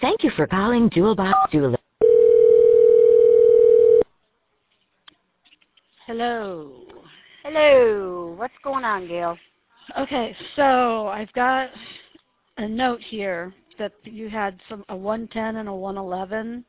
Thank you for calling Jewelbox Jewelers. Hello. Hello. What's going on, Gail? Okay, so I've got a note here that you had a 110 and a 111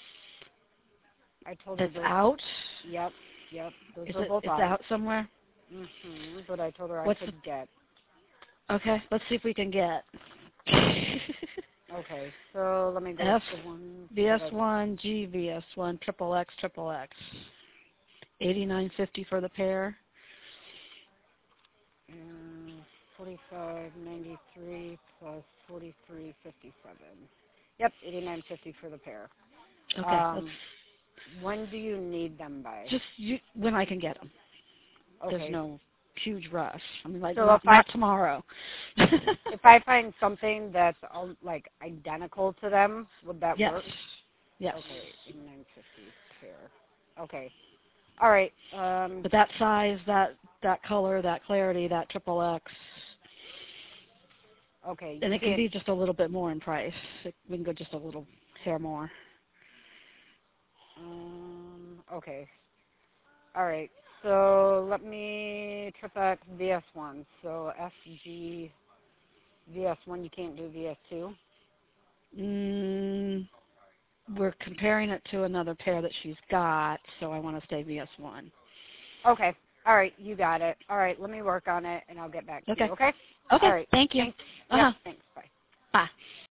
I told her that's those. out. Yep. Those Is are it? both It's out. out somewhere. But I told her I What's could get. Okay, let's see if we can get Okay, so let me go F to one. VS1 G VS1 triple X triple X. 89.50 for the pair. 45.93 plus 43.57. Yep, 89.50 for the pair. Okay, When do you need them by? when I can get them. Okay. There's no huge rush. I mean, like So not tomorrow. if I find something that's like identical to them, would that Yes. work? Yes. Okay, 89.50 pair. Okay. All right. But that size, that color, that clarity, that triple X, Okay. and it can be just a little bit more in price. We can go just a little hair more. Okay. All right. So let me trip back VS1. So FG VS1, you can't do VS2? We're comparing it to another pair that she's got, so I want to stay VS1. Okay. All right. You got it. All right. Let me work on it, and I'll get back to you. Okay? Okay. All right. Thank you. Thanks. Yeah, thanks. Bye. Bye.